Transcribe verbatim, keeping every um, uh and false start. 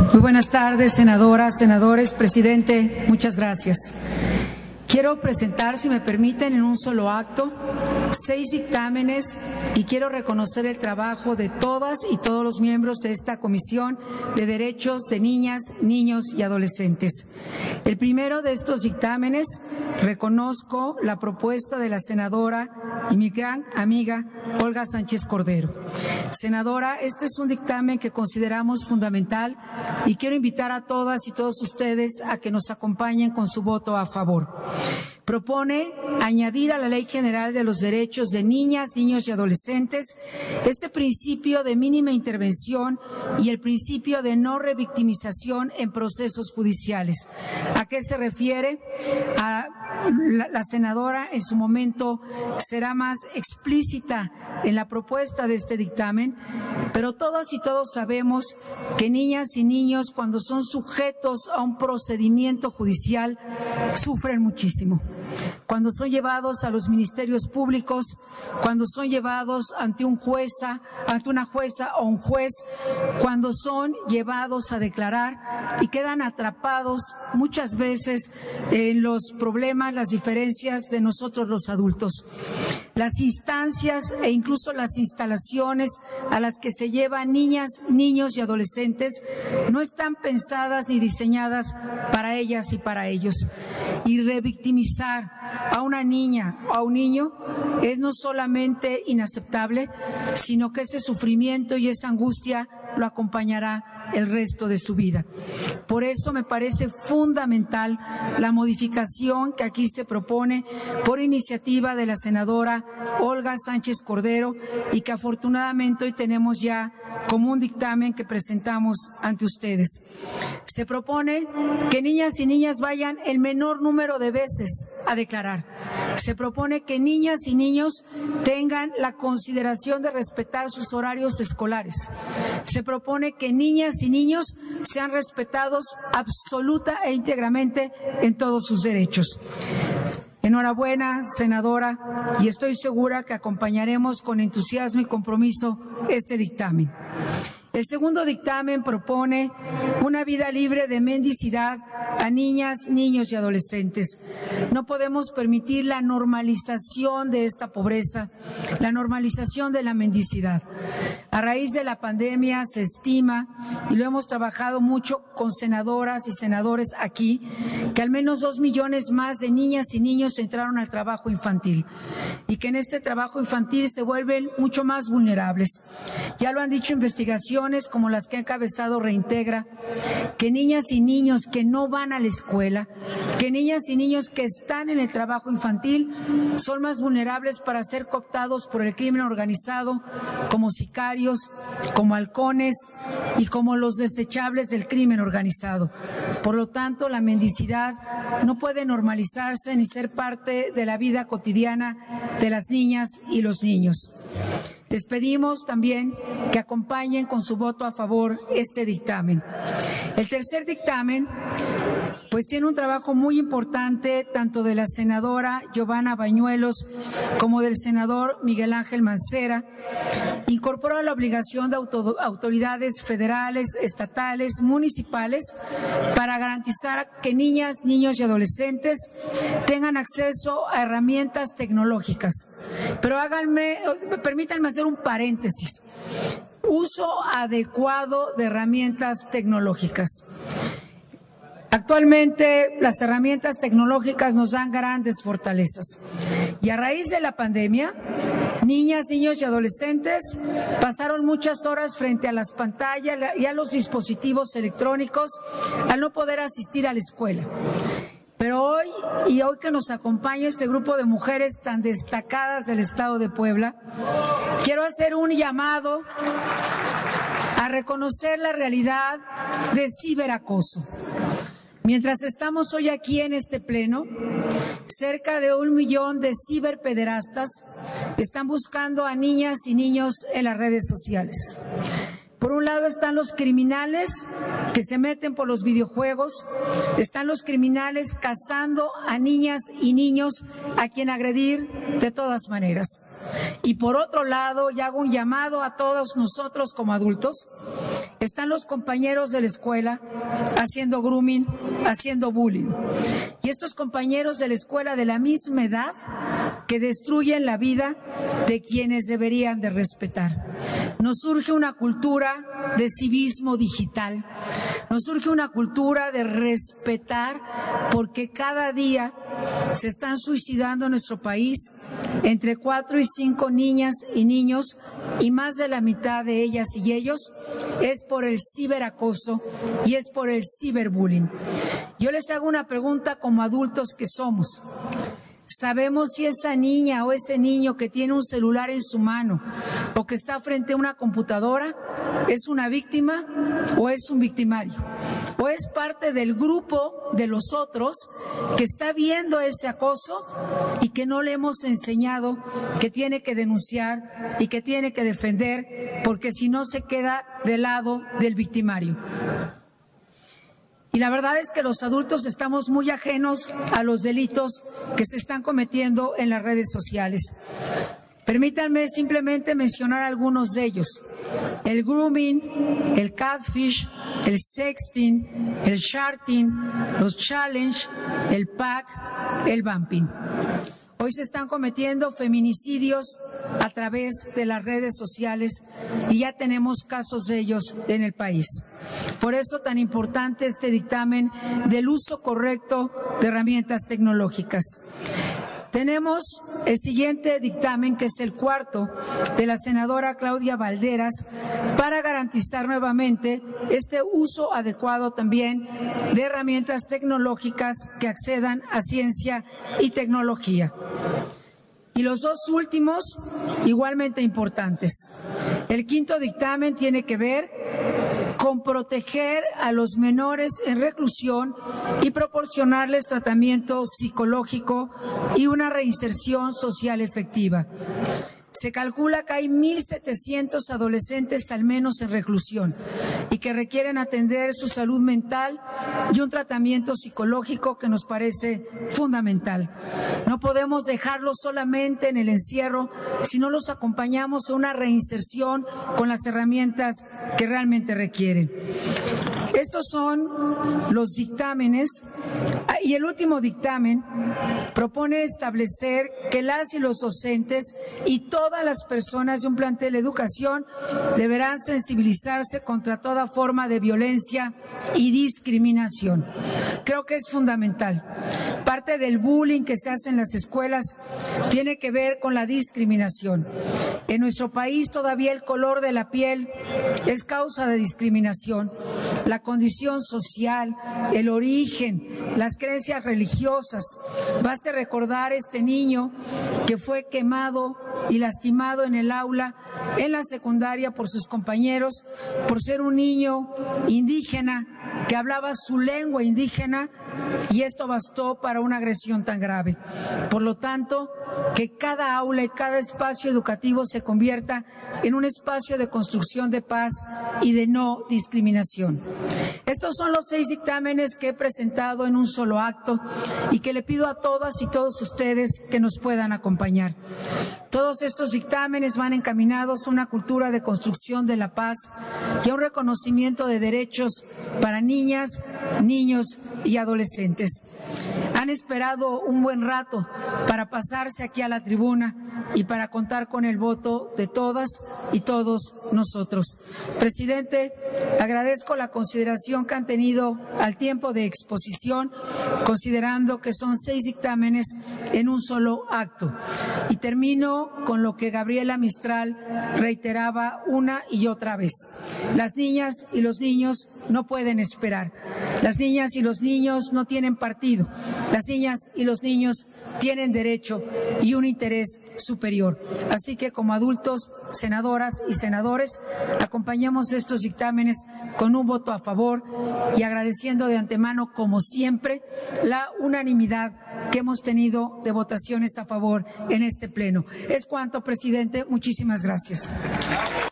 Muy buenas tardes, senadoras, senadores, presidente, muchas gracias. Quiero presentar, si me permiten, en un solo acto, seis dictámenes y quiero reconocer el trabajo de todas y todos los miembros de esta Comisión de Derechos de Niñas, Niños y Adolescentes. El primero de estos dictámenes, reconozco la propuesta de la senadora y mi gran amiga Olga Sánchez Cordero. Senadora, este es un dictamen que consideramos fundamental y quiero invitar a todas y todos ustedes a que nos acompañen con su voto a favor. Propone añadir a la Ley General de los Derechos de Niñas, Niños y Adolescentes este principio de mínima intervención y el principio de no revictimización en procesos judiciales. ¿A qué se refiere? A la, la senadora en su momento será más explícita en la propuesta de este dictamen, pero todas y todos sabemos que niñas y niños, cuando son sujetos a un procedimiento judicial, sufren muchísimo. Cuando son llevados a los ministerios públicos, cuando son llevados ante un jueza, ante una jueza o un juez, cuando son llevados a declarar y quedan atrapados muchas veces en los problemas, las diferencias de nosotros los adultos. Las instancias e incluso las instalaciones a las que se llevan niñas, niños y adolescentes no están pensadas ni diseñadas para ellas y para ellos. Y revictimizar a una niña o a un niño es no solamente inaceptable, sino que ese sufrimiento y esa angustia lo acompañará el resto de su vida. Por eso me parece fundamental la modificación que aquí se propone por iniciativa de la senadora Olga Sánchez Cordero y que afortunadamente hoy tenemos ya como un dictamen que presentamos ante ustedes. Se propone que niñas y niñas vayan el menor número de veces a declarar. Se propone que niñas y niños tengan la consideración de respetar sus horarios escolares. Se propone que niñas y niños sean respetados absoluta e íntegramente en todos sus derechos. Enhorabuena, senadora, y estoy segura que acompañaremos con entusiasmo y compromiso este dictamen. El segundo dictamen propone una vida libre de mendicidad a niñas, niños y adolescentes. No podemos permitir la normalización de esta pobreza, la normalización de la mendicidad. A raíz de la pandemia se estima, y lo hemos trabajado mucho con senadoras y senadores aquí, que al menos dos millones más de niñas y niños entraron al trabajo infantil y que en este trabajo infantil se vuelven mucho más vulnerables. Ya lo han dicho investigaciones como las que ha encabezado Reintegra, que niñas y niños que no van a la escuela, que niñas y niños que están en el trabajo infantil son más vulnerables para ser cooptados por el crimen organizado como sicarios, como halcones y como los desechables del crimen organizado. Por lo tanto, la mendicidad no puede normalizarse ni ser parte de la vida cotidiana de las niñas y los niños. Les pedimos también que acompañen con su voto a favor este dictamen. El tercer dictamen, pues tiene un trabajo muy importante tanto de la senadora Giovanna Bañuelos como del senador Miguel Ángel Mancera. Incorpora la obligación de auto, autoridades federales, estatales, municipales para garantizar que niñas, niños y adolescentes tengan acceso a herramientas tecnológicas. Pero háganme, permítanme hacer un paréntesis. Uso adecuado de herramientas tecnológicas. Actualmente las herramientas tecnológicas nos dan grandes fortalezas y a raíz de la pandemia, niñas, niños y adolescentes pasaron muchas horas frente a las pantallas y a los dispositivos electrónicos al no poder asistir a la escuela. Pero hoy, y hoy que nos acompaña este grupo de mujeres tan destacadas del Estado de Puebla, quiero hacer un llamado a reconocer la realidad de ciberacoso. Mientras estamos hoy aquí en este pleno, cerca de un millón de ciberpederastas están buscando a niñas y niños en las redes sociales. Por un lado están los criminales que se meten por los videojuegos, están los criminales cazando a niñas y niños a quien agredir de todas maneras. Y por otro lado, y hago un llamado a todos nosotros como adultos, están los compañeros de la escuela haciendo grooming, haciendo bullying. Y estos compañeros de la escuela de la misma edad que destruyen la vida de quienes deberían de respetar. Nos surge una cultura de civismo digital, nos surge una cultura de respetar, porque cada día se están suicidando en nuestro país entre cuatro y cinco niñas y niños, y más de la mitad de ellas y ellos es por el ciberacoso y es por el ciberbullying. Yo les hago una pregunta como adultos que somos. ¿Sabemos si esa niña o ese niño que tiene un celular en su mano o que está frente a una computadora es una víctima o es un victimario? ¿O es parte del grupo de los otros que está viendo ese acoso y que no le hemos enseñado que tiene que denunciar y que tiene que defender, porque si no se queda del lado del victimario? Y la verdad es que los adultos estamos muy ajenos a los delitos que se están cometiendo en las redes sociales. Permítanme simplemente mencionar algunos de ellos: el grooming, el catfish, el sexting, el sharting, los challenge, el pack, el bumping. Hoy se están cometiendo feminicidios a través de las redes sociales y ya tenemos casos de ellos en el país. Por eso tan importante este dictamen del uso correcto de herramientas tecnológicas. Tenemos el siguiente dictamen, que es el cuarto, de la senadora Claudia Balderas, para garantizar nuevamente este uso adecuado también de herramientas tecnológicas que accedan a ciencia y tecnología. Y los dos últimos, igualmente importantes. El quinto dictamen tiene que ver con proteger a los menores en reclusión y proporcionarles tratamiento psicológico y una reinserción social efectiva. Se calcula que hay mil setecientos adolescentes al menos en reclusión y que requieren atender su salud mental y un tratamiento psicológico que nos parece fundamental. No podemos dejarlos solamente en el encierro, sino los acompañamos a una reinserción con las herramientas que realmente requieren. Estos son los dictámenes, y el último dictamen propone establecer que las y los docentes y todas las personas de un plantel de educación deberán sensibilizarse contra toda forma de violencia y discriminación. Creo que es fundamental. Parte del bullying que se hace en las escuelas tiene que ver con la discriminación. En nuestro país todavía el color de la piel es causa de discriminación. La condición social, el origen, las creencias religiosas. Baste recordar este niño que fue quemado y lastimado en el aula, en la secundaria, por sus compañeros, por ser un niño indígena que hablaba su lengua indígena, y esto bastó para una agresión tan grave. Por lo tanto, que cada aula y cada espacio educativo se convierta en un espacio de construcción de paz y de no discriminación. Estos son los seis dictámenes que he presentado en un solo acto y que le pido a todas y todos ustedes que nos puedan acompañar. Todos estos dictámenes van encaminados a una cultura de construcción de la paz y a un reconocimiento de derechos para niñas, niños y adolescentes. Han esperado un buen rato para pasarse aquí a la tribuna y para contar con el voto de todas y todos nosotros. Presidente, agradezco la consideración que han tenido al tiempo de exposición, considerando que son seis dictámenes en un solo acto. Y termino con lo que Gabriela Mistral reiteraba una y otra vez. Las niñas y los niños no pueden esperar. Las niñas y los niños no tienen partido. Las niñas y los niños tienen derecho y un interés superior. Así que como adultos, senadoras y senadores, acompañamos estos dictámenes con un voto a favor y agradeciendo de antemano, como siempre, la unanimidad que hemos tenido de votaciones a favor en este pleno. Es cuanto, presidente. Muchísimas gracias.